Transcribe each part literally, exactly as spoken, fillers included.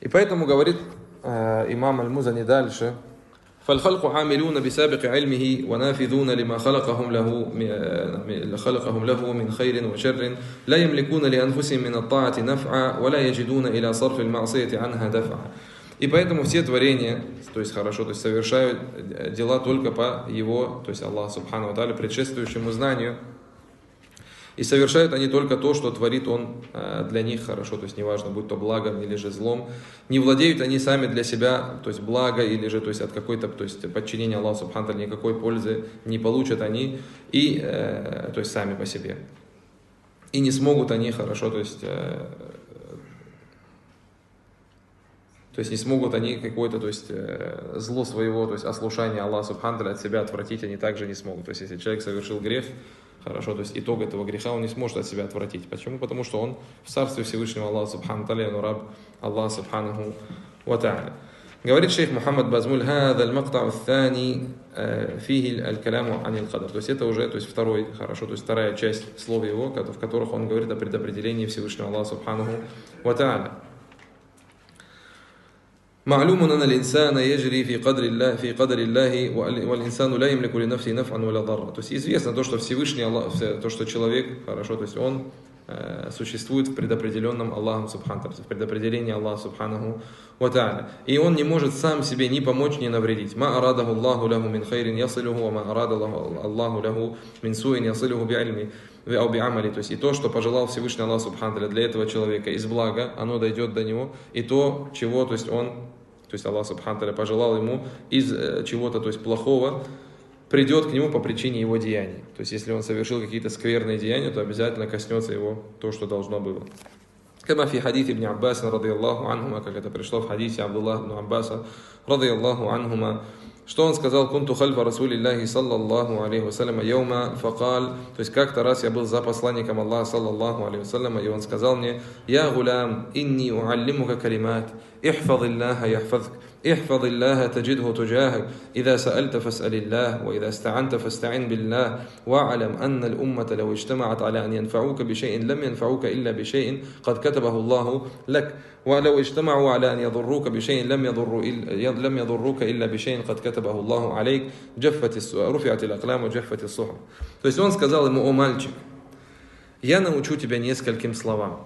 И поэтому говорит э, имам Аль-Музани дальше: فالخلق عاملون بسابق علمه ونافذون لما خلقهم له خلقهم له من خير وشر لا يملكون لأنفسهم من الطاعة نفعا ولا يجدون إلى صرف المعصية عنها دفعا. И поэтому все творения, то есть хорошо, то есть совершают дела только по его, то есть Аллаху Субхану ва Тааля, предшествующему знанию. И совершают они только то, что творит Он для них хорошо, то есть неважно, будь то благом или же злом. Не владеют они сами для себя, то есть благо или же то есть от какой-то, то есть подчинения Аллаху Субхану ва Тааля никакой пользы не получат они, и, то есть сами по себе. И не смогут они хорошо, то есть, то есть не смогут они какое-то, то есть зло своего, то есть ослушание Аллаха Субхану ва Тааля от себя отвратить они также не смогут. То есть если человек совершил грех, хорошо, то есть итог этого греха он не сможет от себя отвратить. Почему? Потому что он в царстве Всевышнего Аллаха Субхану ва Тааля, он раб Аллаха Субханаху ва Тааля. Говорит шейх Мухаммад Базмуль: «Хада аль-мактау ат-тани фихи аль-каляму ани аль-кадар». То есть это уже, то есть второй, хорошо, то есть вторая часть слов его, в которых он говорит о предопределении Всевышнего Аллаха Субханаху ва Тааля. معلوم أن الإنسان يجري في قدر الله في قدر الله والإنسان لا يملك لنفسه نفعا ولا ضرا. То есть известно то, что Всевышний Аллах, то, что человек, хорошо, то есть он э, существует в предопределенном Аллахом Субхану, в предопределении Аллаха Субханаху ва Тааля. И он не может сам себе ни помочь, ни навредить. Ма арадаху Аллаху лаху мин хайрин ясилуху, ва ма арада Аллаху лаху мин суин ясилуху би'ильми ва би'амали. То есть и то, что пожелал Всевышний Аллах Субхану для этого человека из блага, оно дойдет до него, и то, чего, то есть он, то есть Аллах Субхану Тааля пожелал ему из чего-то, то есть плохого, придет к нему по причине его деяний. То есть если он совершил какие-то скверные деяния, то обязательно коснется его то, что должно было. Кама фи хадис ибн Аббас радийаллаху анхума, как это пришло в хадисе Абдуллаха ибн Аббаса радийаллаху анхума, что он сказал: «Кунту хальфа Расулиллахи саллаллаху алейхи вассаляма йаума факал». То есть как-то раз я был за посланником Аллаха саллаллаху алейхи вассаляма, и он сказал мне: «Я гулям, инни уаллимука калимат, ихфаз Аллаха яхфазк, ихфаз Аллаха таджидху туджахак, ида саальта фас'аль Аллах, ва ида ста'анта фаста'ин биллах, ва'алям анна аль-уммата лау иджтама'ат аля ан янфa'ука бишей'ин лам янфa'ука илля бишей'ин кад катабаху Аллаху лак, ва лау иджтама'у аля ан ядуррука бишей'ин лам ядурру лам ядуррука илля бишей'ин кад катабаху Аллаху алейк, джаффати руфи'ат аль-аклам ва джаффати ас-сухуф». То есть он сказал ему: «О мальчик, я научу тебя нескольким словам.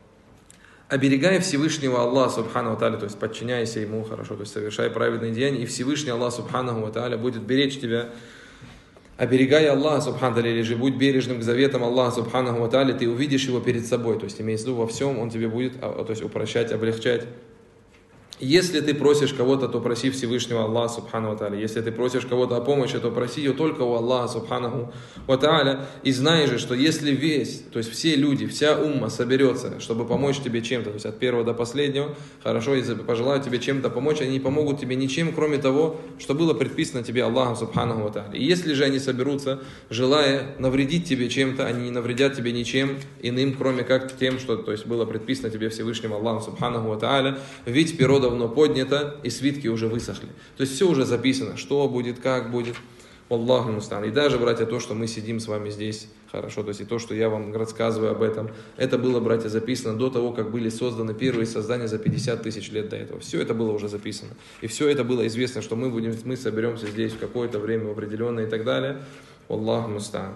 Оберегай Всевышнего Аллаха Субхану ва Тааля, то есть подчиняйся Ему, хорошо, то есть совершай праведные деяния, и Всевышний Аллах Субхану ва Тааля будет беречь тебя. Оберегай Аллаха Субхану ва Тааля, или же будь бережным к заветам Аллаха Субхану ва Тааля, ты увидишь Его перед собой». То есть имеется в виду во всем, Он тебе будет, то есть упрощать, облегчать. Если ты просишь кого-то, то проси Всевышнего Аллаха Субхану ва Тааля. Если ты просишь кого-то о помощи, то проси ее только у Аллаха Субхану ва Тааля. И знай же, что если весь, то есть все люди, вся умма соберется, чтобы помочь тебе чем-то, то есть от первого до последнего, хорошо, если пожелают тебе чем-то помочь, они не помогут тебе ничем, кроме того, что было предписано тебе Аллахом Субхану ва Тааля. И если же они соберутся, желая навредить тебе чем-то, они не навредят тебе ничем иным, кроме как тем, что, то есть было предписано тебе Всевышним Аллахом Субхану ва Тааля. Ведь перо давно поднято, и свитки уже высохли. То есть все уже записано, что будет, как будет. Аллаху мустан. И даже, братья, то, что мы сидим с вами здесь, хорошо, то есть и то, что я вам рассказываю об этом, это было, братья, записано до того, как были созданы первые создания за пятьдесят тысяч лет до этого. Все это было уже записано. И все это было известно, что мы будем, мы соберемся здесь в какое-то время определенное и так далее. Аллаху мустан.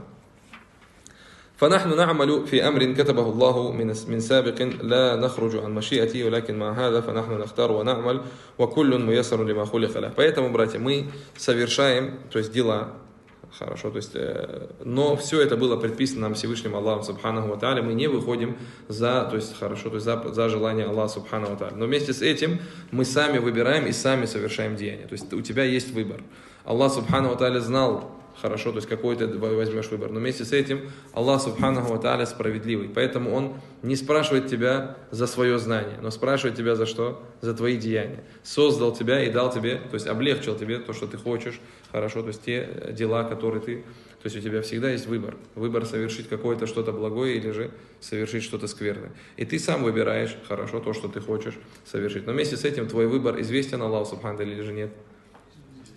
فنحن نعمل في أمر كتبه الله من من سابق لا نخرج عن مشيئته ولكن مع هذا فنحن نختار ونعمل وكل ميسر لما خلق له. Поэтому, братья, мы совершаем, то есть дела, хорошо, то есть, но все это было предписано нам Всевышним Аллахом Субханаху ва Тааля. Мы не выходим за, то есть хорошо, то есть за, за желание Аллаха Субханаху ва Тааля. Но вместе с этим мы сами выбираем и сами совершаем деяния. То есть у тебя есть выбор. Аллах Субханаху ва Тааля знал, хорошо, то есть какой ты возьмешь выбор. Но вместе с этим Аллах Субханаху ва Тааля справедливый. Поэтому Он не спрашивает тебя за свое знание, но спрашивает тебя за что? За твои деяния. Создал тебя и дал тебе, то есть облегчил тебе то, что ты хочешь, хорошо, то есть те дела, которые ты, то есть у тебя всегда есть выбор. Выбор совершить какое-то что-то благое или же совершить что-то скверное. И ты сам выбираешь, хорошо, то, что ты хочешь совершить. Но вместе с этим твой выбор известен Аллаху Субхану или же нет?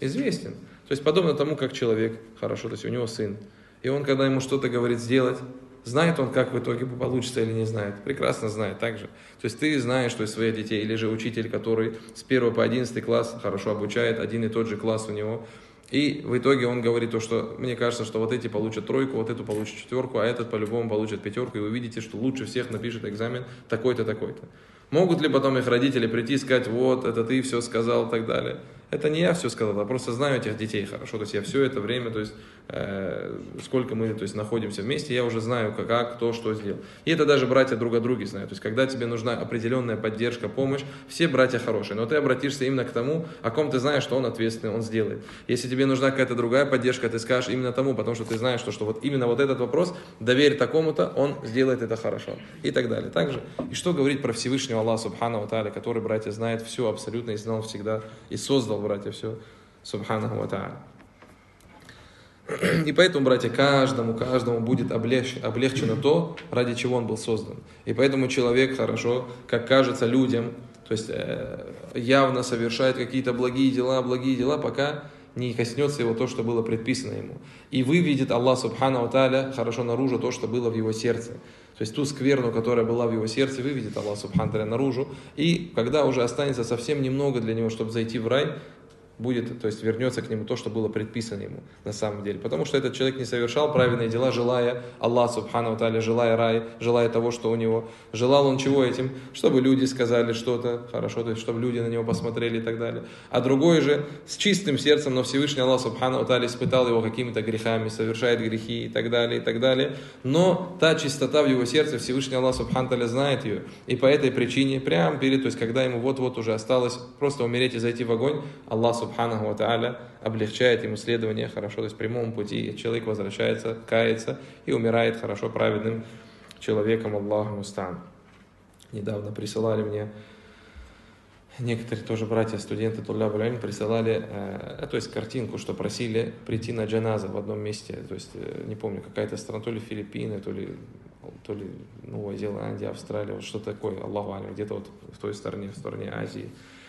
Известен. То есть подобно тому, как человек, хорошо, то есть у него сын, и он, когда ему что-то говорит сделать, знает он, как в итоге получится или не знает? Прекрасно знает также. То есть ты знаешь, что из своих детей, или же учитель, который с первого по одиннадцатый класс хорошо обучает, один и тот же класс у него, и в итоге он говорит то, что мне кажется, что вот эти получат тройку, вот эту получат четверку, а этот по-любому получит пятерку, и вы видите, что лучше всех напишет экзамен такой-то, такой-то. Могут ли потом их родители прийти и сказать, вот, это ты все сказал и так далее? Это не я все сказал, я просто знаю этих детей хорошо, то есть я все это время, то есть э, сколько мы то есть, находимся вместе, я уже знаю, как, как, кто, что сделал. И это даже братья друг о друге знают, то есть когда тебе нужна определенная поддержка, помощь, все братья хорошие, но ты обратишься именно к тому, о ком ты знаешь, что он ответственный, он сделает. Если тебе нужна какая-то другая поддержка, ты скажешь именно тому, потому что ты знаешь, что, что вот именно вот этот вопрос, доверь такому-то, он сделает это хорошо. И так далее. Также, и что говорить про Всевышнего Аллаха Субханаху Тааля, который, братья, знает все абсолютно и знал всегда, и создал, братья, все, Субханаху Тааля. И поэтому, братья, каждому, каждому будет облег, облегчено то, ради чего он был создан. И поэтому человек хорошо, как кажется людям, то есть э, явно совершает какие-то благие дела, благие дела, пока не коснется его то, что было предписано ему. И выведет Аллах Субханаху Тааля хорошо наружу то, что было в его сердце. То есть ту скверну, которая была в его сердце, выведет Аллах Субханаху Тааля наружу. И когда уже останется совсем немного для него, чтобы зайти в рай, будет, то есть вернется к нему то, что было предписано ему на самом деле. Потому что этот человек не совершал праведные дела, желая Аллах Субханаху Тааля, желая рай, желая того, что у него. Желал он чего этим? Чтобы люди сказали что-то хорошо, то есть чтобы люди на него посмотрели и так далее. А другой же с чистым сердцем, но Всевышний Аллах Субханаху Тааля испытал его какими-то грехами, совершает грехи и так далее, и так далее. Но та чистота в его сердце, Всевышний Аллах Субханаху Тааля знает ее. И по этой причине, прямо перед, то есть когда ему вот-вот уже осталось просто умереть и зайти в огонь, Аллах Субханаху Субханаху Тааля облегчает ему следование хорошо, то есть прямому пути, и человек возвращается, кается и умирает хорошо праведным человеком. Аллаху муста'ан. Недавно присылали мне некоторые тоже братья, студенты Тулляб аль-Илм присылали, э, то есть картинку, что просили прийти на джаназа в одном месте, то есть э, не помню, какая-то страна, то ли Филиппины, то ли, то ли Новая Зеландия, Австралия, вот что такое, Аллаху алям, где-то вот в той стороне, в стороне Азии.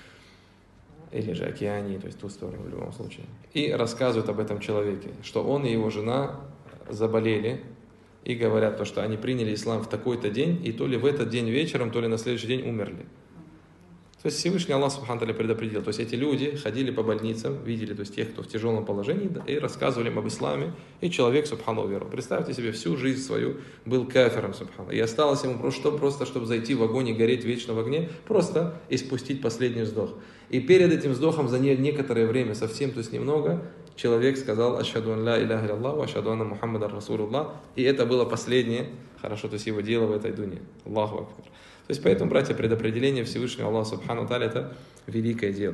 Или же Океании, то есть ту сторону в любом случае. И рассказывают об этом человеке, что он и его жена заболели, и говорят то, что они приняли ислам в такой-то день, и то ли в этот день вечером, то ли на следующий день умерли. То есть Всевышний Аллах Субханаху Тааля предопределил. То есть эти люди ходили по больницам, видели то есть тех, кто в тяжелом положении, и рассказывали им об исламе, и человек, субхану, верил. Представьте себе, всю жизнь свою был кафиром, субхану. И осталось ему просто, что, просто, чтобы зайти в огонь и гореть вечно в огне, просто испустить последний вздох. И перед этим вздохом за некоторое время, совсем, то есть немного, человек сказал «Ашхаду ан ла иляха илляллах, ва ашхаду анна Мухаммадан Расулуллах». И это было последнее, хорошо, то есть его дело в этой дуне. Аллаху акбар. То есть поэтому, братья, предопределение Всевышнего Аллаха Субхану Тааля это великое дело.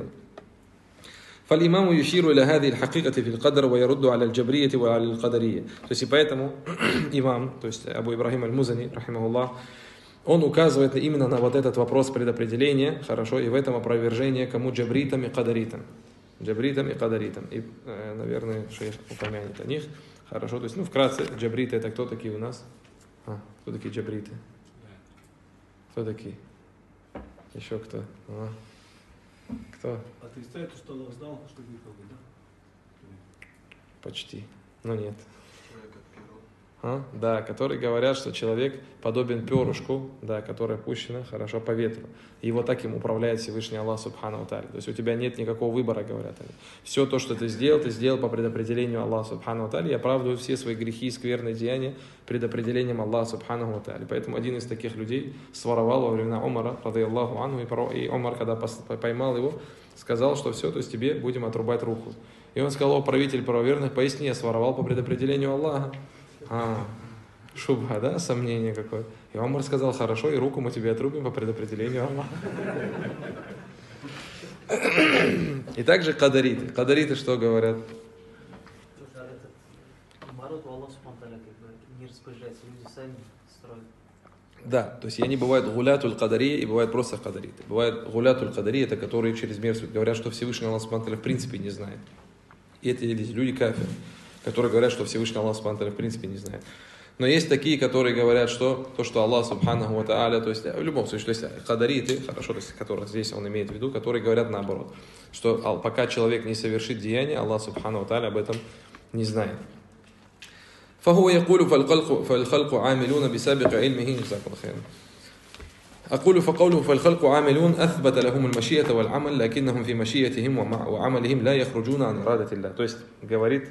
فالإمام يشير إلى هذه الحقيقة في القدر ويرد على الجبرية وعلى القدرية. То есть и поэтому имам, то есть Абу Ибрахим аль-Музани, рахимахуллах, он указывает именно на вот этот вопрос предопределения, хорошо, и в этом опровержение кому джабритам и кадаритам. Джабритам и кадаритам. И, наверное, шейх упомянет о них. Хорошо, то есть, ну, вкратце, джабриты это кто такие у нас? А, кто такие джабриты? Кто такие? Еще кто? А. Кто? Отрицает, что Allah знал, что будет огонь, да? Почти. Но нет. А? Да, которые говорят, что человек подобен перышку, да, которая пущена хорошо по ветру. И его так им управляет Всевышний Аллах Субханаху Тааля. То есть у тебя нет никакого выбора, говорят они. Все то, что ты сделал, ты сделал по предопределению Аллаха Субханаху Тааля. Я оправдываю все свои грехи и скверные деяния предопределением Аллаха Субханаху Тааля. Поэтому один из таких людей своровал во времена Умара, радийаллаху анху, и Умар, когда поймал его, сказал, что все, то есть тебе будем отрубать руку. И он сказал: о, правитель правоверных, поясни, я своровал по предопределению Аллаха. А, шубха, да, сомнение какое. И Умар сказал: хорошо, и руку мы тебе отрубим по предопределению Аллаха. И также кадариты. Кадариты что говорят? Да, то есть они бывают гулятуль кадария и бывают просто кадариты. Бывают гулятуль кадария, это которые через мерзость говорят, что Всевышний Аллах Субхану ва Тааля в принципе не знает. И это люди кафиры, которые говорят, что Всевышний Аллах Субхану ва Тааля в принципе не знает. Но есть такие, которые говорят, что то, что Аллах Субханаху ва Тааля, то есть в любом случае, то есть кадариты, хорошо, то есть которых здесь он имеет в виду, которые говорят наоборот, что пока человек не совершит деяние, Аллах Субханаху ва Тааля об этом не знает. فهو يقول فالخلق فالخلق عاملون بسابق علمه جزاك الله خيرا. أقول فقوله فالخلق عاملون أثبت لهم المشيئة والعمل لكنهم في مشيئتهم وعملهم لا يخرجون عن إرادة الله. То есть говорит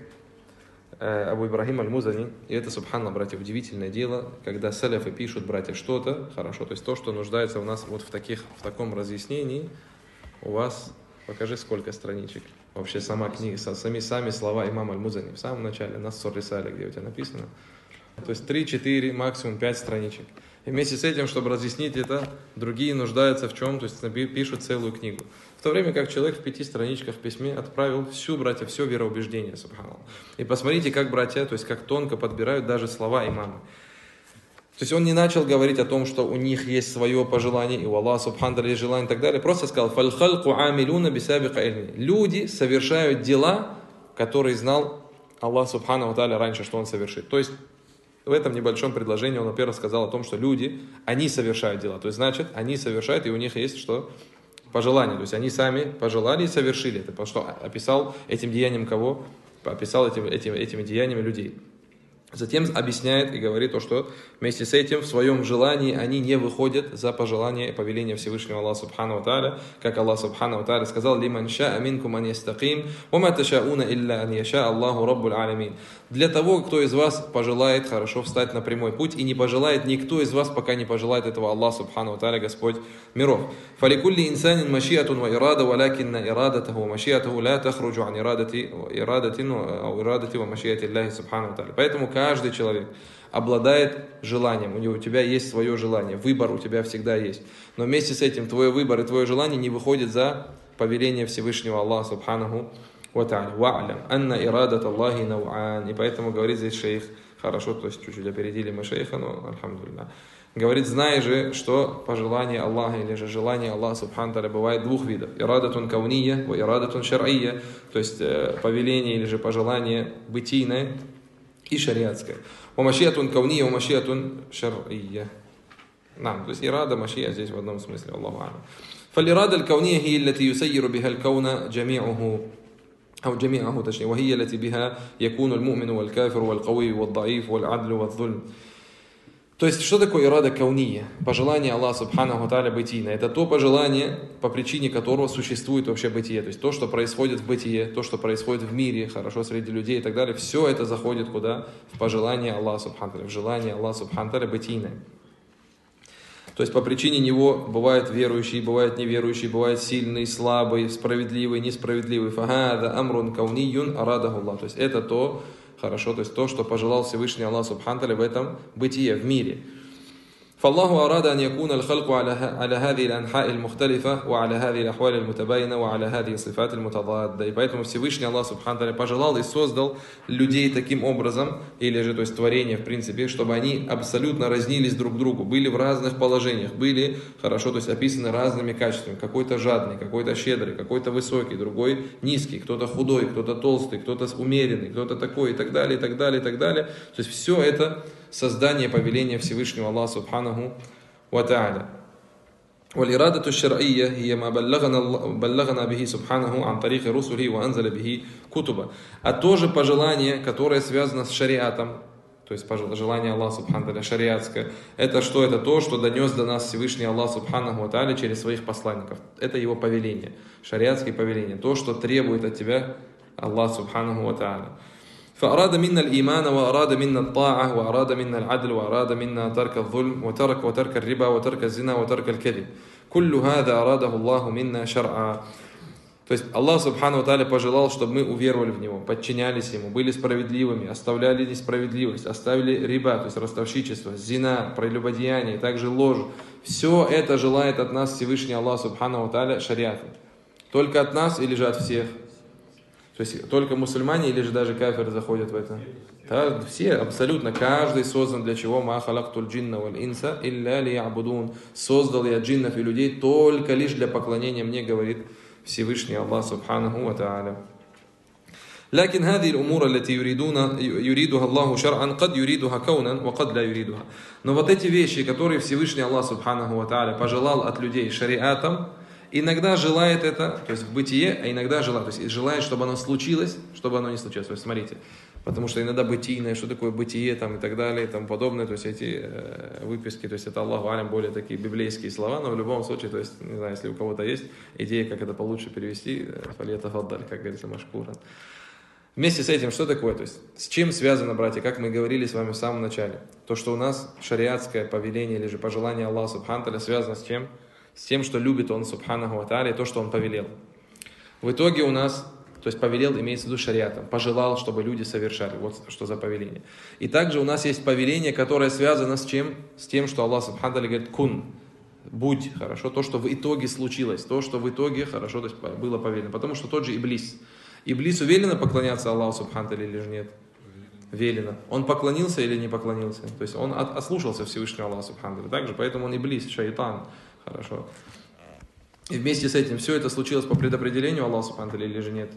Абу Ибрахим аль-Музани, и это, субханаллах, братья, удивительное дело, когда салафы пишут, братья, что-то хорошо, то есть то, что нуждается у нас вот в, таких, в таком разъяснении, у вас, покажи, сколько страничек. Вообще сама книга, сами, сами слова имама аль-Музани в самом начале, на Ссор-Рисале, где у тебя написано. То есть три-четыре, максимум пять страничек. И вместе с этим, чтобы разъяснить это, другие нуждаются в чем, то есть пишут целую книгу. В то время как человек в пяти страничках в письме отправил всю, братья, все вероубеждение, субханаллах. И посмотрите, как братья, то есть как тонко подбирают даже слова имама. То есть он не начал говорить о том, что у них есть свое пожелание, и у Аллаха субханаллах есть желание и так далее. Просто сказал, «Фалхалку амилюна бисабика ильми». Люди совершают дела, которые знал Аллах субханаллах тааля раньше, что он совершит. То есть в этом небольшом предложении он, во-первых, сказал о том, что люди, они совершают дела. То есть, значит, они совершают, и у них есть что? Пожелание. То есть, они сами пожелали и совершили это. Потому что описал этим деянием кого? Описал этим, этим, этими деяниями людей. Затем объясняет и говорит то, что вместе с этим в своем желании они не выходят за пожелание и повеление Всевышнего Аллаха Субхану Тааля, как Аллах Субхану Тааля сказал: «Лиман шаа минкум ан ястаким, ва ма ташауна илля ан яша Аллаху раббуль алямин». Для того, кто из вас пожелает хорошо встать на прямой путь, и не пожелает никто из вас, пока не пожелает этого Аллах Субхану Тааля, Господь миров. «Фаликулли инсанин машиатун ва ирада, валякинна ирадатаху ва машиатаху ла тахруджу ан ирадати ирадатин ва ирадати ва машиати Аллахи Субхану Тааля». Поэтому каждый человек обладает желанием, у него, у тебя есть свое желание, выбор у тебя всегда есть. Но вместе с этим твой выбор и твое желание не выходит за повеление Всевышнего Аллаха Субханаху ва Тааля. «Ва'лям анна ирадат Аллахи нау'ан». И поэтому говорит здесь шейх, хорошо, то есть чуть-чуть опередили мы шейха, но альхамдулилля. Говорит, знай же, что пожелание Аллаха или же желание Аллаха Субхану Тааля бывает двух видов. Ирадатун кауния, ва ирадатун шар'ия. То есть повеление или же пожелание бытийное и шариатское. «Умашиатун кауния, умашиатун шар'ия». Нам, то есть ирада, машия здесь в одном смысле, Аллаху а'лам. فالإرادة الكونية هي التي يسير بها الكون جميعه أو جميعه تشني، وهي التي بها يكون المؤمن والكافر والقوي والضعيف والعدل والظلم. То есть, что такое ирада кауния? Пожелание Аллаха Субханаху Тааля бытийное. Это то пожелание, по причине которого существует вообще бытие. То есть, то, что происходит в бытие, то, что происходит в мире, хорошо, среди людей и так далее, все это заходит куда? В пожелание Аллаха Субханаху Тааля, в желание Аллаха Субханаху Тааля бытийное. То есть, по причине него бывают верующие, бывают неверующие, бывают сильные, слабые, справедливые, несправедливые. Фахада амрун кауниюн арадаху Аллах. То есть, это то, хорошо, то есть то, что пожелал Всевышний Аллах Субхану Тааля в этом бытие, в мире. فالله أراد أن يكون الخلق على على هذه الأنحاء المختلفة وعلى هذه الأحوال المتباينة وعلى هذه الصفات المتضادة. И поэтому Всевышний Аллах Субхану Тааля пожелал и создал людей таким образом, или же, то есть творение в принципе, чтобы они абсолютно разнились друг к другу, были в разных положениях, были, хорошо, то есть описаны разными качествами. Какой-то жадный, какой-то щедрый, какой-то высокий, другой низкий, кто-то худой, кто-то толстый, кто-то умеренный, кто-то такой и так далее, и так далее, и так далее. То есть все это создание повеления Всевышнего Аллаха Субханаху ва Тааля. والإرادة الشرعية هي ما بلغنا بلغنا به سبحانه عن طريق رسله وأنزل به كتبا. А тоже пожелание, которое связано с шариатом, то есть желание Аллаха Субхану Тааля шариатское, это что? Это то, что донес до нас Всевышний Аллах Субханаху ва Тааля через своих посланников. Это его повеление, шариатские повеления, то, что требует от тебя Аллах Субханаху ва Тааля. فأراد منا الإيمان وأراد منا الطاعة وأراد منا العدل وأراد منا ترك الظلم وترك وترك الربا وترك الزنا وترك الكذب كل هذا أراده الله منا شرعا. То есть Аллах Субхану Тааля пожелал, чтобы мы уверовали в Него, подчинялись Ему, были справедливыми, оставляли несправедливость, оставили риба, то есть ростовщичество, зина, прелюбодеяние, также ложь. Все это желает от нас Всевышний Аллах Субхану Тааля шариатом. Только от нас или же от всех? То есть только мусульмане или же даже кафиры заходят в это? Да, все, абсолютно, каждый создан для чего? «Ма халактуль джинна валь инса илля лиябудун». Создал я джиннов и людей только лишь для поклонения мне, говорит Всевышний Аллах Субханаху ва Тааля. لكن هذه الأمور التي يريدون يريدها الله شرعا قد يريدها كونا وقد لا يريدها. Но вот эти вещи, которые Всевышний Аллах Субханаху ва Тааля пожелал от людей шариатом, иногда желает это, то есть в бытие, а иногда желает, то есть желает, чтобы оно случилось, чтобы оно не случилось. То есть смотрите, Потому что иногда бытийное, что такое бытие там, и так далее и тому подобное, то есть эти э, выписки, то есть это Аллаху алям более такие библейские слова, но в любом случае, то есть, не знаю, если у кого-то есть идея, как это получше перевести, фалиятафаддаль, как говорится, машкуран. Вместе с этим, что такое? То есть, с чем связано, братья, как мы говорили с вами в самом начале? То, что у нас шариатское повеление или же пожелание Аллаха Субхану Тааля связано с чем? С тем, что любит Он Субханаху ва Тааля, и то, что Он повелел. В итоге у нас, то есть повелел, имеется в виду шариатом, пожелал, чтобы люди совершали. Вот что за повеление. И также у нас есть повеление, которое связано с чем? С тем, что Аллах Субхану Тааля говорит, кун, будь, хорошо, то, что в итоге случилось, то, что в итоге, хорошо, то есть было повелено. Потому что тот же Иблис. Иблису велено поклоняться Аллаху Субхану Тааля или же нет? Велено. Он поклонился или не поклонился? То есть он от, ослушался Всевышнего Аллаха Субхану Тааля. Также, поэтому он Иблис, шайтан. Хорошо. И вместе с этим все это случилось по предопределению Аллаха Субхану Тааля или же нет?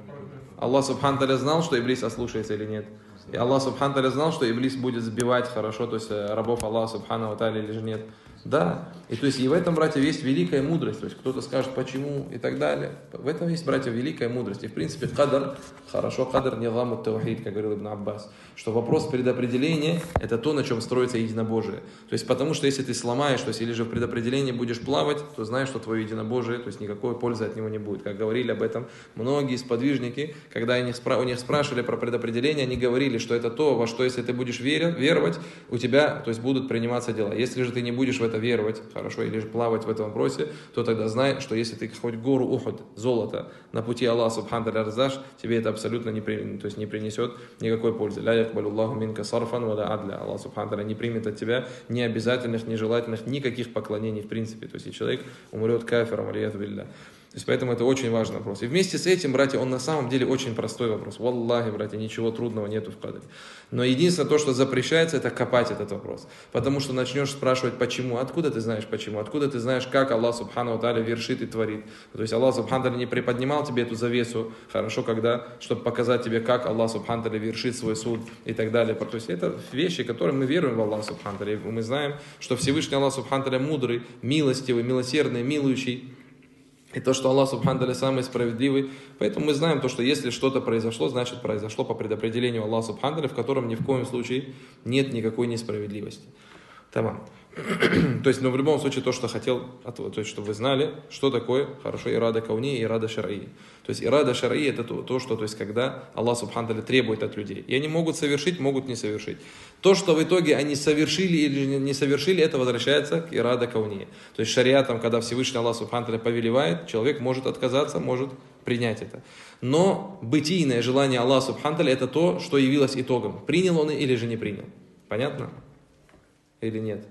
Аллах Субхану Тааля знал, что Иблис ослушается или нет? И Аллах Субхану Тааля знал, что Иблис будет сбивать, хорошо, то есть рабов Аллаха Субхану Тааля или же нет? Да. И то есть и в этом, братья, есть великая мудрость. То есть кто-то скажет, почему и так далее. В этом есть, братья, великая мудрость. И в принципе кадар, хорошо, кадар низаму тавхид, как говорил Ибн Аббас, что вопрос предопределения – это то, на чем строится единобожие. То есть потому что если ты сломаешь, то есть или же в предопределении будешь плавать, то знаешь, что твое единобожие, то есть никакой пользы от него не будет. Как говорили об этом многие сподвижники, когда у них спрашивали про предопределение, они говорили, что это то, во что если ты будешь веровать, у тебя, то есть будут приниматься дела. Если же ты не будешь в это веровать, хорошо, или же плавать в этом вопросе, то тогда знай, что если ты хоть гору Ухуд, золото, на пути Аллаха Субхану Тааля раздашь, тебе это абсолютно не, при, то есть не принесет никакой пользы. Ля якбалюллаху минка сарфан ва ля адля. Аллах Субхану Тааля не примет от тебя ни обязательных, ни желательных, никаких поклонений в принципе. То есть и человек умрет кафиром, алияду билля. То есть поэтому это очень важный вопрос. И вместе с этим, братья, он на самом деле очень простой вопрос. Валлахи, братья, ничего трудного нету в кадре. Но единственное то, что запрещается, это копать этот вопрос. Потому что начнешь спрашивать, почему, откуда ты знаешь почему, откуда ты знаешь, как Аллах Субхану Тааля вершит и творит. То есть Аллах Субхану Тааля не приподнимал тебе эту завесу, хорошо, когда, чтобы показать тебе, как Аллах Субхану Тааля вершит свой суд и так далее. То есть это вещи, которые мы веруем в Аллаха Субхану Тааля. Мы знаем, что Всевышний Аллах Субхану Тааля мудрый, милостивый, милосердный, милующий. И то, что Аллах Субхану Тааля самый справедливый. Поэтому мы знаем то, что если что-то произошло, значит произошло по предопределению Аллаха Субхану Тааля, в котором ни в коем случае нет никакой несправедливости. Тамам. То есть, но в любом случае, то, что хотел, то есть, чтобы вы знали, что такое, хорошо, ирада кауни и ирада шараи. То есть, ирада шараи это то, то, что, то есть, когда Аллах Субхану Тааля требует от людей. И они могут совершить, могут не совершить. То, что в итоге они совершили или не совершили, это возвращается к ирада кауни. То есть, шариатом, когда Всевышний Аллах Субхану Тааля повелевает, человек может отказаться, может принять это. Но бытийное желание Аллаха Субхану Тааля это то, что явилось итогом. Принял он или же не принял. Понятно? Или нет?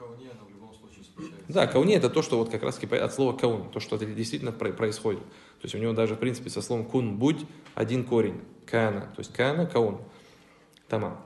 Да, кауни это то, что вот как раз от слова каун, то, что это действительно происходит. То есть у него даже в принципе со словом кун, будь, один корень, кана, то есть кана, каун. Тамам.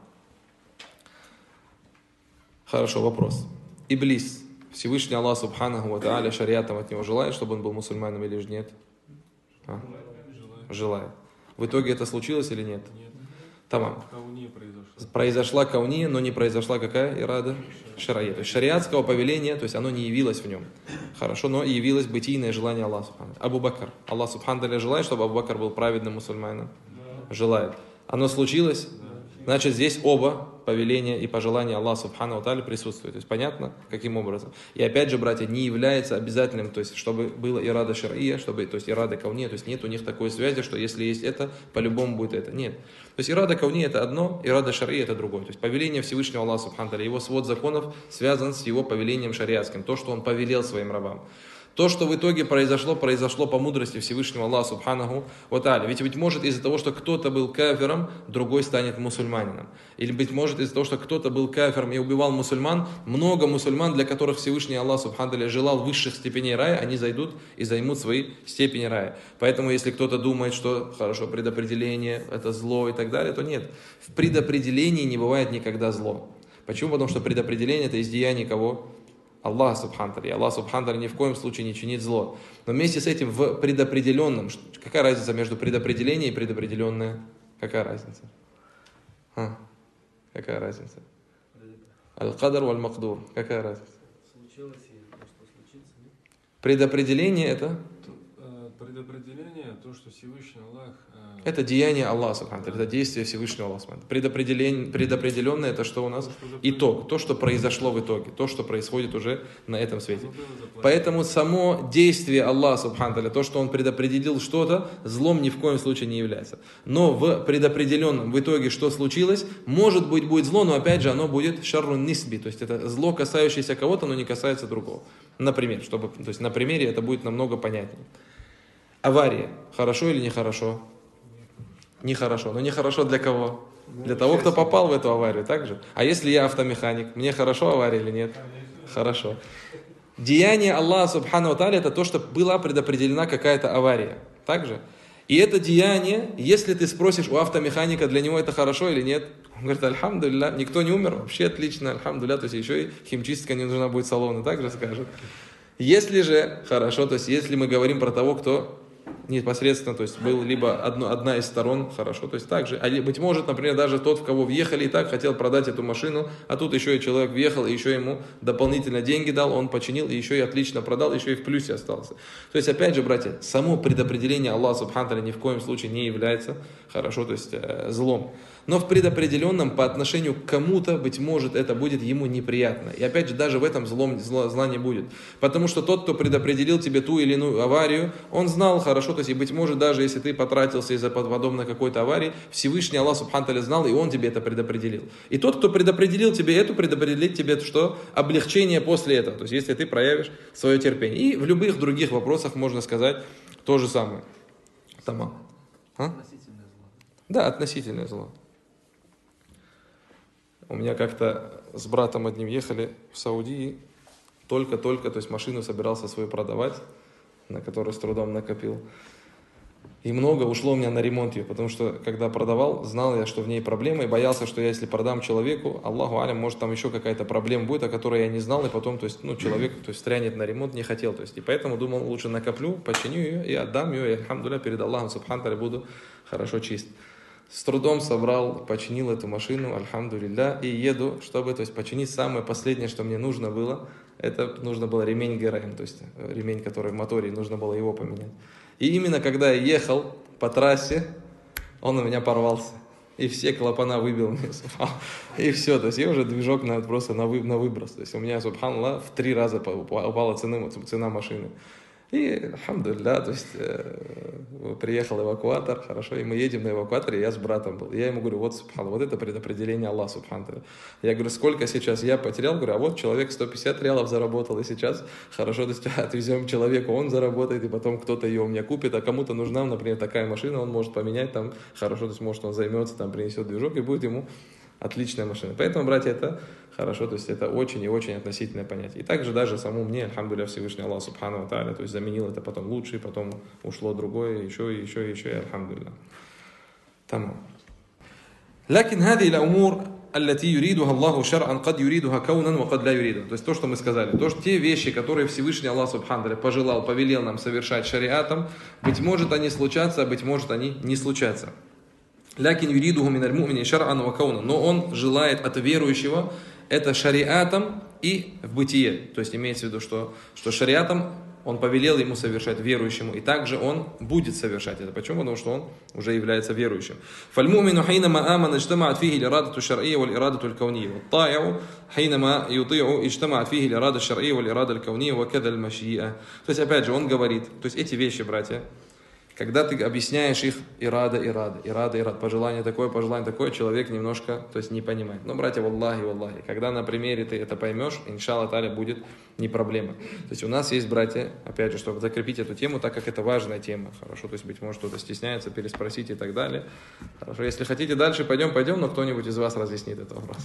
Хорошо, вопрос. Иблис, Всевышний Аллах Субханаху ва Тааля шариатом от него желает, чтобы он был мусульманом или же нет? А? Желает. В итоге это случилось или нет? Нет. Тамам. Произошла кауния, но не произошла какая ирада? Шария. То есть шариатского повеления, то есть оно не явилось в нем. Хорошо, но явилось бытийное желание Аллаха Субхану. Абу Бакр. Аллах Субхану Тааля желает, чтобы Абу Бакр был праведным мусульманином? Да. Желает. Оно случилось? Да. Значит, здесь оба повеления и пожелания Аллаха Субхану Тааля присутствуют. То есть понятно, каким образом. И опять же, братья, не является обязательным, то есть чтобы было ирада шария, чтобы, то есть ирада кауния, то есть нет у них такой связи, что если есть это, по-любому будет это. Нет. То есть ирада кауния это одно, ирада шария это другое. То есть повеление Всевышнего Аллаха Субхану Тааля, его свод законов связан с его повелением шариатским, то, что он повелел своим рабам. То, что в итоге произошло, произошло по мудрости Всевышнего Аллаха Субханаху ва Тааля. Ведь, быть может, из-за того, что кто-то был кафиром, другой станет мусульманином. Или, быть может, из-за того, что кто-то был кафиром и убивал мусульман, много мусульман, для которых Всевышний Аллах Субхану Тааля желал высших степеней рая, они зайдут и займут свои степени рая. Поэтому, если кто-то думает, что, хорошо, предопределение, это зло и так далее, то нет. В предопределении не бывает никогда зло. Почему? Потому что предопределение это из деяний кого? Аллах Субхану Тааля. Аллах Субхану Тааля ни в коем случае не чинит зло. Но вместе с этим в предопределенном, какая разница между предопределением и предопределенное? Какая разница? А, какая разница? Аль-Кадар валь-Макдур. Какая разница? Предопределение это? Предопределение, то, что Всевышний Аллах... Э... Это деяние Аллаха, это действие Всевышнего Аллаха. Предопределен... Предопределенное это что у нас? Итог, то, что произошло в итоге, то, что происходит уже на этом свете. Поэтому само действие Аллаха, то, что Он предопределил что-то, злом ни в коем случае не является. Но в предопределенном в итоге что случилось, может быть будет зло, но опять же оно будет шаррун нисби, то есть это зло, касающееся кого-то, но не касается другого. Например, чтобы, то есть на примере это будет намного понятнее. Авария. Хорошо или нехорошо? Нехорошо. Но нехорошо для кого? Для того, кто попал в эту аварию, так же? А если я автомеханик, мне хорошо авария или нет? Хорошо. Деяние Аллаха Субхану ва Тааля это то, что была предопределена какая-то авария. Так же? И это деяние, если ты спросишь у автомеханика, для него это хорошо или нет, он говорит, альхамдулилля, никто не умер, вообще отлично, альхамдулилля, то есть еще и химчистка не нужна будет салона, так же скажет. Если же хорошо, то есть если мы говорим про того, кто непосредственно, то есть был либо одно, одна из сторон, хорошо, то есть так же, а быть может, например, даже тот, в кого въехали и так хотел продать эту машину, а тут еще и человек въехал, и еще ему дополнительно деньги дал, он починил, и еще и отлично продал, еще и в плюсе остался. То есть, опять же, братья, само предопределение Аллаха Субхану ва Тааля ни в коем случае не является, хорошо, то есть э, злом. Но в предопределенном по отношению к кому-то, быть может, это будет ему неприятно. И опять же, даже в этом злом, зла, зла не будет. Потому что тот, кто предопределил тебе ту или иную аварию, он знал хорошо, то есть, и быть может, даже если ты потратился из-за подобной какой-то аварии, Всевышний Аллах Субхану ва Тааля знал, и он тебе это предопределил. И тот, кто предопределил тебе эту, предопределит тебе что? Облегчение после этого. То есть, если ты проявишь свое терпение. И в любых других вопросах можно сказать то же самое. Тамам. А? Относительное зло. Да, относительное зло. У меня как-то с братом одним ехали в Саудии, только-только, то есть машину собирался свою продавать, на которую с трудом накопил. И много ушло у меня на ремонт ее, потому что, когда продавал, знал я, что в ней проблемы, и боялся, что я, если продам человеку, Аллаху алям, может, там еще какая-то проблема будет, о которой я не знал, и потом, то есть, ну, человек, то есть, стрянет на ремонт, не хотел, то есть, и поэтому думал, лучше накоплю, починю ее и отдам ее, и, альхамдулилля, перед Аллахом Субхану ва Тааля буду хорошо чист. С трудом собрал, починил эту машину, альхамдулилля, и еду, чтобы, то есть, починить самое последнее, что мне нужно было, это нужно было ремень ГРМ, то есть, ремень, который в моторе, нужно было его поменять. И именно когда я ехал по трассе, он у меня порвался. И все клапана выбил мне, и все, то есть, я уже движок на, просто на, вы, на выброс. То есть, у меня, субханаллах, в три раза упала цена, цена машины. И, альхамдулилля, то есть, э, приехал эвакуатор, хорошо, и мы едем на эвакуаторе, я с братом был. Я ему говорю, вот, субханаллах, вот это предопределение Аллаха, субханаллах. Я говорю, сколько сейчас я потерял? Говорю, а вот человек сто пятьдесят реалов заработал, и сейчас, хорошо, то есть, отвезем человеку, он заработает, и потом кто-то ее у меня купит, а кому-то нужна, например, такая машина, он может поменять там, хорошо, то есть, может, он займется, там, принесет движок, и будет ему отличная машина. Поэтому, братья, это хорошо, то есть это очень и очень относительное понятие. И также даже саму мне, альхамдулилля, Всевышний Аллах Субхану ва Тааля, то есть заменил это потом лучше, и потом ушло другое, еще и еще и еще, и альхамдулилля. Тамам. Лакин хади ля-умур аллати юридуха Аллаху шар'ан кад юридуха каунан ва кад ля юриду. То есть то, что мы сказали, то, что те вещи, которые Всевышний Аллах Субхану ва Тааля пожелал, повелел нам совершать шариатом, быть может они случатся, а быть может они не случатся. Лякин юридуху миналь му'мини шар'ан ва кауна. Но он желает от верующего это шариатом и в бытие. То есть имеется в виду, что, что шариатом он повелел ему совершать верующему, и также он будет совершать это. Почему? Потому что он уже является верующим. Фальмумину хайнама амана иджтамаат фихи лирадату шар'ия валь ирадату аль-кауния. Ватта'иу хайнама юти'у иджтамаат фихи лирадату шар'ия валь ирадату аль-кауния ва када аль-маши'a. То есть опять же он говорит, то есть эти вещи, братья, когда ты объясняешь их ирада, ирада, ирада, ирада, пожелание такое, пожелание такое, человек немножко, то есть не понимает. Но, братья, валлахи, валлахи, когда на примере ты это поймешь, иншаллах та'аля, будет не проблема. То есть у нас есть, братья, опять же, чтобы закрепить эту тему, так как это важная тема, хорошо, то есть, быть может, кто-то стесняется переспросить и так далее. Хорошо, если хотите дальше, пойдем, пойдем, но кто-нибудь из вас разъяснит этот вопрос.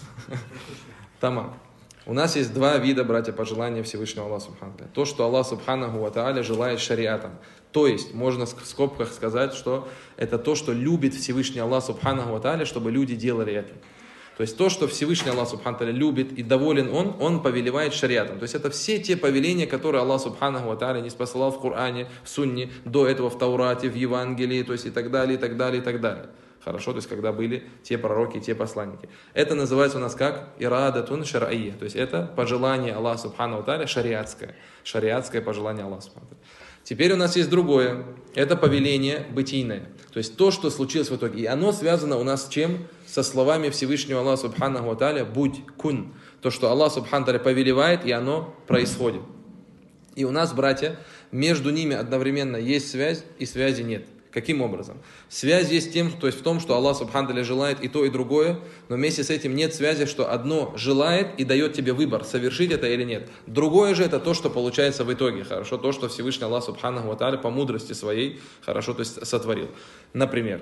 Тамам. У нас есть два вида, братья, пожелания Всевышнего Аллаха Субхану ва Тааля. То, что Аллах Субханаху ва Тааля желает шариатом. То есть, можно в скобках сказать, что это то, что любит Всевышний Аллах Субханаху ва Тааля, чтобы люди делали это. То есть, то, что Всевышний Аллах Субхану ва Тааля любит и доволен Он, Он повелевает шариатом. То есть, это все те повеления, которые Аллах Субханаху ва Тааля ниспосылал в Коране, в Сунне, до этого в Таурате, в Евангелии, то есть, и так далее, и так далее, и так далее. Хорошо, то есть, когда были те пророки, те посланники. Это называется у нас как ирадатун шар'ия. То есть, это пожелание Аллаха Субхану ва Тааля шариатское. Шариатское пожелание Аллаха Субхану ва Тааля. Теперь у нас есть другое. это повеление бытийное. То есть то, что случилось в итоге. И оно связано у нас с чем? Со словами Всевышнего Аллаха Субханаху ва Тааля «Будь кун». То, что Аллах Субханаху ва Тааля повелевает, и оно происходит. И у нас, братья, между ними одновременно есть связь, и связи нет. Каким образом? Связь есть тем, то есть в том, что Аллах Субхану ва Тааля желает и то, и другое, но вместе с этим нет связи, что одно желает и дает тебе выбор, совершить это или нет. Другое же это то, что получается в итоге, хорошо, то, что Всевышний Аллах Субхану ва Тааля по мудрости своей, хорошо, то есть сотворил. Например,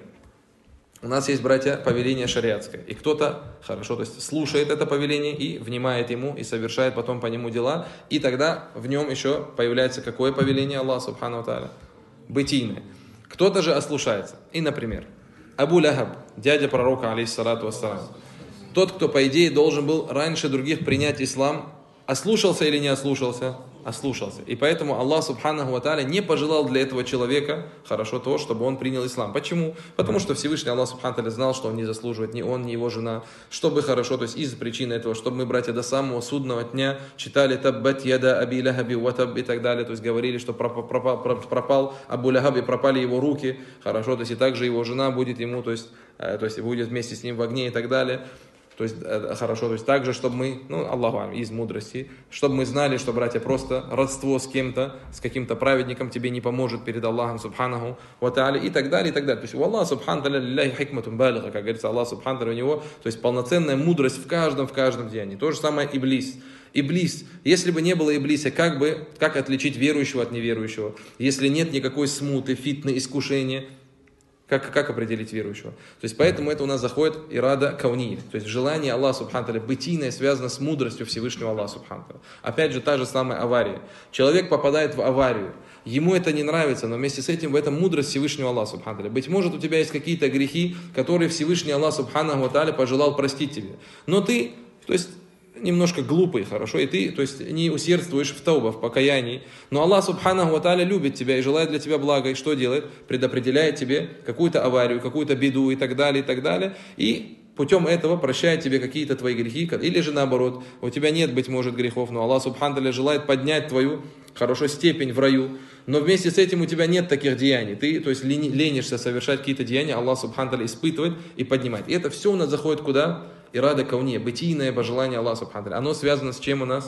у нас есть, братья, повеление шариатское, и кто-то, хорошо, то есть слушает это повеление и внимает ему, и совершает потом по нему дела, и тогда в нем еще появляется какое повеление Аллаха Субхану ва Тааля? Бытийное. Кто-то же ослушается. И, например, Абу Лахаб, дядя пророка, алейхиссалату вассалам, тот, кто, по идее, должен был раньше других принять ислам, ослушался или не ослушался? Ослушался. И поэтому Аллах Субханаху ва Тааля не пожелал для этого человека хорошо то, чтобы он принял ислам. Почему? Потому что Всевышний Аллах Субханаху ва Тааля знал, что он не заслуживает, ни он, ни его жена. Чтобы хорошо, то есть из причины этого, чтобы мы, братья, до самого судного дня читали «Таббат яда аби лахаби ватаб» и так далее, то есть говорили, что пропал, пропал Абу Лахаб и пропали его руки, хорошо, то есть и также его жена будет ему, то есть, то есть будет вместе с ним в огне и так далее. То есть, хорошо, то есть также, чтобы мы, ну, Аллаху из мудрости, чтобы мы знали, что, братья, просто родство с кем-то, с каким-то праведником тебе не поможет перед Аллахом, Субханаху ва Тааля, и так далее, и так далее. То есть, у Аллаха, Субхану Тааля, лилляхи хикматун балига, как говорится, Аллах, Субхану Тааля, у него, то есть, полноценная мудрость в каждом, в каждом деянии. То же самое Иблис. Иблис, если бы не было Иблиса, как бы, как отличить верующего от неверующего? Если нет никакой смуты, фитны, искушения, Как, как определить верующего? То есть поэтому это у нас заходит ирада кауни, то есть желание Аллаха Субхану Тааля бытийное связано с мудростью Всевышнего Аллаха Субхану Тааля. Опять же та же самая авария. Человек попадает в аварию, ему это не нравится, но вместе с этим в этом мудрость Всевышнего Аллаха Субхану Тааля. Быть может, у тебя есть какие-то грехи, которые Всевышний Аллах Субхану Тааля пожелал простить тебе. Но ты, то есть немножко глупый, хорошо, и ты, то есть, не усердствуешь в тауба, в покаянии, но Аллах Субханаху ва Тааля любит тебя и желает для тебя блага, и что делает? Предопределяет тебе какую-то аварию, какую-то беду и так далее, и так далее, и путем этого прощает тебе какие-то твои грехи, или же наоборот, у тебя нет, быть может, грехов, но Аллах Субхану Тааля желает поднять твою, хорошо, степень в раю, но вместе с этим у тебя нет таких деяний, ты, то есть, ленишься совершать какие-то деяния, Аллах Субхану Тааля испытывает и поднимает. И это все у нас заходит куда? Ирада кауния, бытийное пожелание Аллаха Субхану Тааля. Оно связано с чем у нас?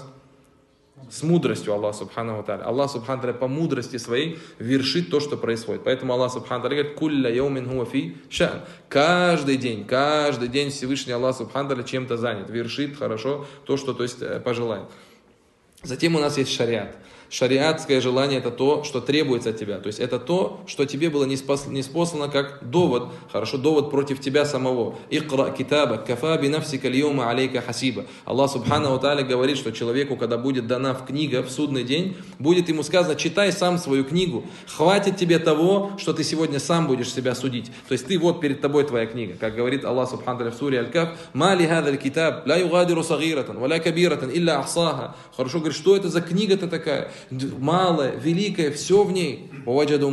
С мудростью Аллаха Субхану Тааля. Аллах Субхану Тааля по мудрости своей вершит то, что происходит. Поэтому Аллах Субхану Тааля говорит: «Кулля яумин хуа фи ша'н». Каждый день, каждый день Всевышний Аллах Субхану Тааля чем-то занят, вершит хорошо то, что, то есть, пожелает. Затем у нас есть шариат. Шариатское желание — это то, что требуется от тебя. То есть это то, что тебе было ниспослано как довод, хорошо, довод против тебя самого. Икра китаба, кафа би нафсика льюма алейка хасиба. Аллах Субхану Тааля говорит, что человеку, когда будет дана в книга в судный день, будет ему сказано: читай сам свою книгу. Хватит тебе того, что ты сегодня сам будешь себя судить. То есть ты, вот перед тобой твоя книга. Как говорит Аллах Субхану Тааля в суре Аль-Каф: «Мали хадаль китаб, ла югадиру сагиратан, ва ла кабиратан, илля ахсаха». Хорошо, говорит, что это за книга-то такая? Малое, великое, все в ней. И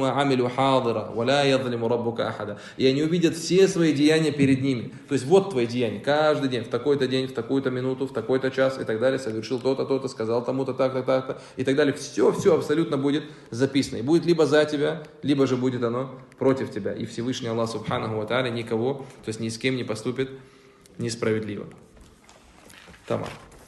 они увидят все свои деяния перед ними. То есть вот твои деяния. Каждый день, в такой-то день, в такую-то минуту, в такой-то час и так далее. Совершил то-то, то-то, сказал тому-то, так-то, так-то и так далее. Все, все абсолютно будет записано. И будет либо за тебя, либо же будет оно против тебя. И Всевышний Аллах Субханаху ва Тааля никого, то есть ни с кем не поступит несправедливо. Тамар.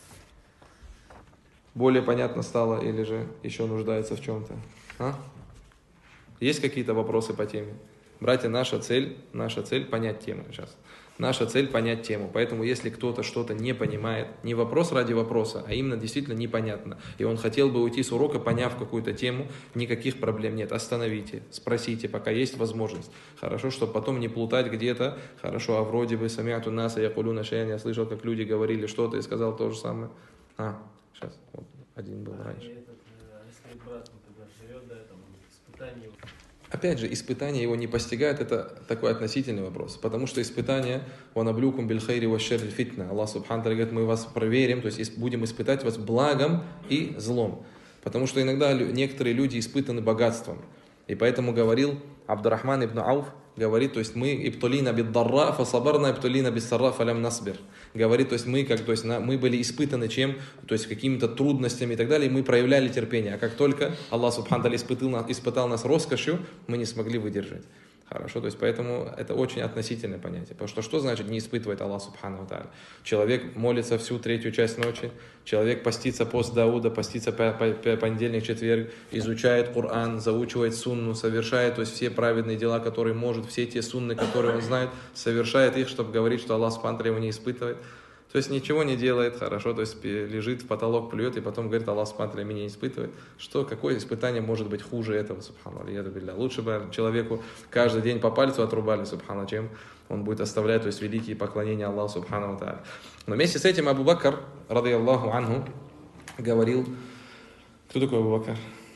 Более понятно стало или же еще нуждается в чем-то? А? Есть какие-то вопросы по теме? Братья, наша цель, наша цель понять тему сейчас. Наша цель понять тему. Поэтому если кто-то что-то не понимает, не вопрос ради вопроса, а именно действительно непонятно, и он хотел бы уйти с урока, поняв какую-то тему, никаких проблем нет. Остановите, спросите, пока есть возможность. Хорошо, чтобы потом не плутать где-то. Хорошо, а вроде бы самиату наса якулюна шаян, я слышал, как люди говорили что-то и сказал то же самое. А, сейчас, вот один был раньше. Если брат, например, живет, да, там, испытание. Опять же, испытания его не постигают, это такой относительный вопрос. Потому что испытания, «Ванаблюкум бильхайри ва шерри фитна». Аллах Субхану Тааля говорит: мы вас проверим, то есть будем испытать вас благом и злом. Потому что иногда некоторые люди испытаны богатством. И поэтому говорил Абдурахман ибн Ауф, говорит, то есть мы ибтулина биддарра, фасабарна ибтулина биссарра фалям насбир. Говорит, то есть мы, как, то есть мы были испытаны чем, то есть какими-то трудностями и так далее, и мы проявляли терпение. А как только Аллах субхану тааля испытал, испытал нас роскошью, мы не смогли выдержать. Хорошо, то есть поэтому это очень относительное понятие. Потому что что значит не испытывает Аллах субхану тааля? Человек молится всю третью часть ночи, человек постится пост Дауда, постится по, по, по понедельник, четверг, изучает Коран, заучивает сунну, совершает, то есть все праведные дела, которые может, все те сунны, которые он знает, совершает их, чтобы говорить, что Аллах субхану тааля его не испытывает. То есть ничего не делает, хорошо, то есть лежит в потолок, плюет, и потом говорит, Аллах субхану тааля меня не испытывает. Что, какое испытание может быть хуже этого, субхану алейхи? Лучше бы человеку каждый день по пальцу отрубали, субхану, чем он будет оставлять, то есть великие поклонения Аллаху субхану тааля. Но вместе с этим Абу Бакр, ради Аллаху анху, говорил, кто такой Абу Бакр?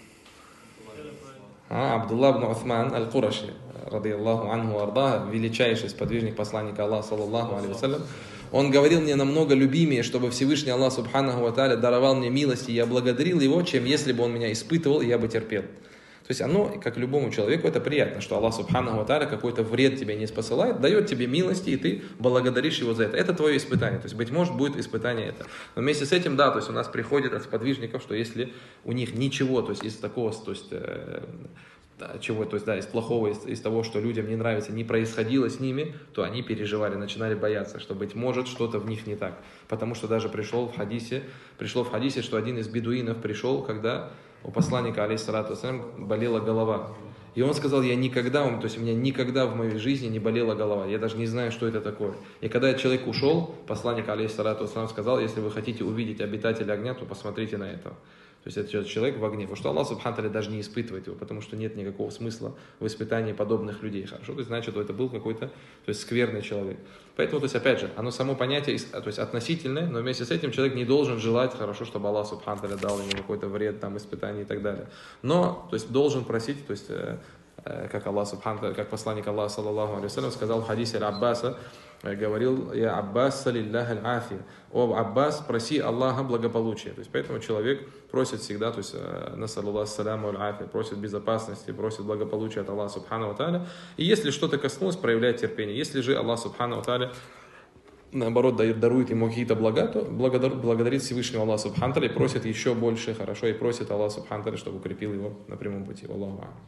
А, Абдулла ибн Усман аль-Кураши, ради Аллаху анху арда, величайший сподвижник посланника Аллаха, саллаллаху алейхи вассалям. Он говорил мне намного любимее, чтобы Всевышний Аллах субханаху ва тааля даровал мне милость, и я благодарил его, чем если бы он меня испытывал, и я бы терпел. То есть оно, как любому человеку, это приятно, что Аллах субханаху ва тааля какой-то вред тебе не спосылает, дает тебе милости, и ты благодаришь его за это. Это твое испытание. То есть, быть может, будет испытание это. Но вместе с этим, да, то есть у нас приходит от сподвижников, что если у них ничего, то есть из такого, то есть... Э, чего, то есть, да, из плохого, из, из того, что людям не нравится, не происходило с ними, то они переживали, начинали бояться, что, быть может, что-то в них не так. Потому что даже пришел в хадисе, пришло в хадисе, что один из бедуинов пришел, когда у посланника, алейхиссалату вассалям, болела голова. И он сказал, я никогда, то есть у меня никогда в моей жизни не болела голова, я даже не знаю, что это такое. И когда человек ушел, посланник, алейхиссалату вассалям, сказал, если вы хотите увидеть обитателя огня, то посмотрите на этого. То есть это человек в огне, потому что Аллах субхану тааля даже не испытывает его, потому что нет никакого смысла в испытании подобных людей. Хорошо, то есть значит, что это был какой-то, то есть скверный человек. Поэтому, то есть опять же, оно само понятие, то есть относительное, но вместе с этим человек не должен желать, хорошо, чтобы Аллах субхану тааля дал ему какой-то вред, там, испытание и так далее. Но, то есть должен просить, то есть как Аллах субхану тааля, как посланник Аллаха, саллаллаху алейхи вассалям, сказал в хадисе Аббаса, говорил, я Аббас салиллах аль-афи, о Аббас, проси Аллаха благополучия. То есть поэтому человек просит всегда, то есть насаллаллаху саляму аль-афи, просит безопасности, просит благополучия от Аллаха субхану ва тааля. И если что-то коснулось, проявляет терпение. Если же Аллах субхану ва тааля наоборот дарует ему какие-то блага, то благодарит Всевышнего Аллаха субхану ва тааля и просит еще больше, хорошо, и просит Аллаха субхану ва тааля, чтобы укрепил его на прямом пути. Аллаху а'алям.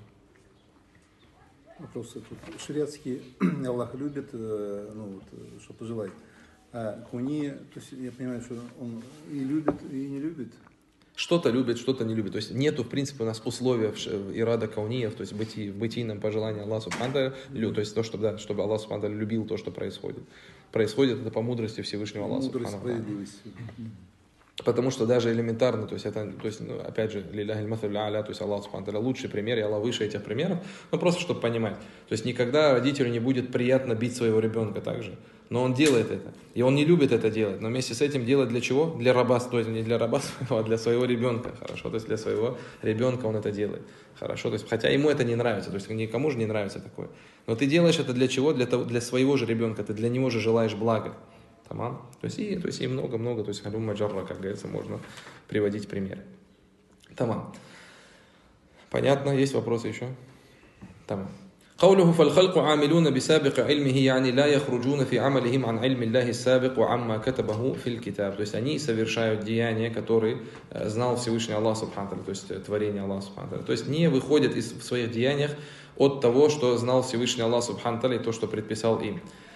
Вопрос тут шариатский Аллах любит, ну вот, что пожелает. А куни, то есть я понимаю, что он и любит, и не любит. Что-то любит, что-то не любит. То есть нету, в принципе, у нас условия ирада кауниев, то есть в бытии, в бытийном пожелании Аллаха субхану ва тааля, то есть то, чтобы, да, чтобы Аллах субхану ва тааля любил то, что происходит. Происходит это по мудрости Всевышнего Аллаха субхану ва тааля. Потому что даже элементарно, то есть это, то есть, ну, опять же, лилляхи аль-масалю а'ля, то есть Аллах субхану ва тааля лучший пример, и Аллах выше этих примеров, ну просто чтобы понимать. То есть никогда родителю не будет приятно бить своего ребенка также, но он делает это, и он не любит это делать, но вместе с этим делает для чего? Для раба, то есть не для раба своего, а для своего ребенка, хорошо, то есть для своего ребенка он это делает, хорошо, то есть хотя ему это не нравится, то есть никому же не нравится такое, но ты делаешь это для чего? Для, того, для своего же ребенка, ты для него же желаешь блага. Тамам. То есть и, то есть и много-много, то есть халюма джарра, как говорится, можно приводить примеры. Тамам. Понятно? Есть вопросы еще? Тамам. قوله فالخلق عاملون بسابق علمه يعني لا يخرجون في عملهم عن علم الله السابق وعما كتبه في الكتاب. То есть они совершают деяния, которые знал Всевышний Аллах субхану ва тааля, то есть творение Аллаха субхану ва тааля. То есть не выходят из, в своих деяниях от того, что знал Всевышний Аллах субхану ва тааля и то, что предписал им.